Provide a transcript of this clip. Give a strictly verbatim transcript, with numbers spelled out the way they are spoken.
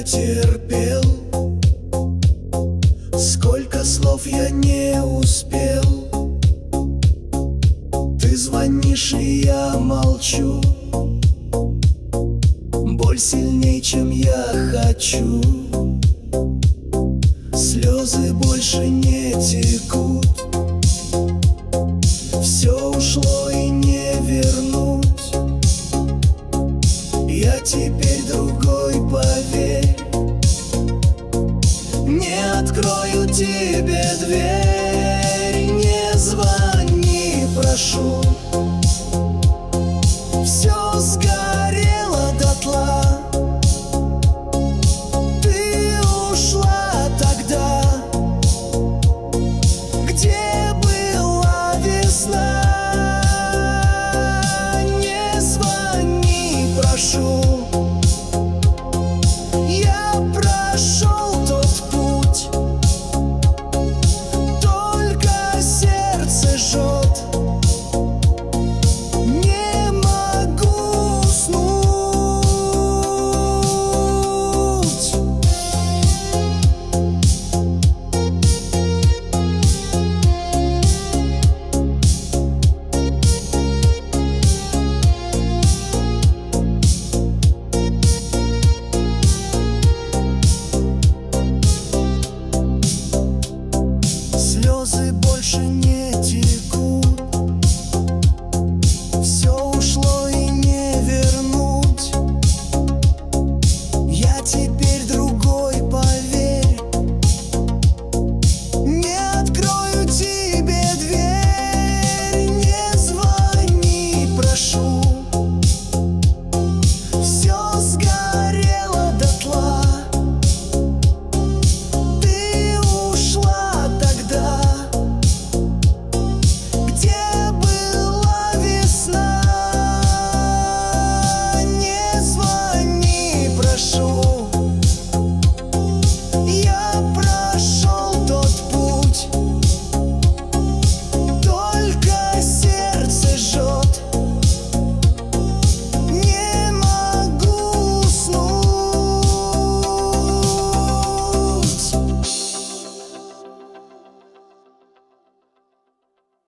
терпел, сколько слов я не успел. Ты звонишь, и я молчу. Боль сильней, чем я хочу. Слезы больше не текут. Все ушло и не вернуть. Я теперь другой, поверь. Не открою тебе